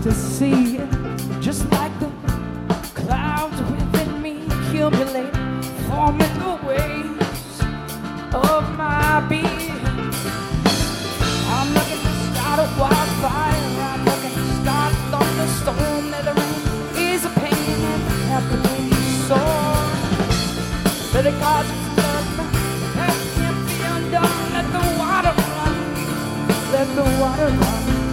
to see, just like the clouds within me accumulate, forming the waves of my being. I'm looking to start a wildfire, I'm looking to start a thunderstorm. That the rain is a pain and have to make you sore. But it causes love, that can't be undone. Let the water run, let the water run.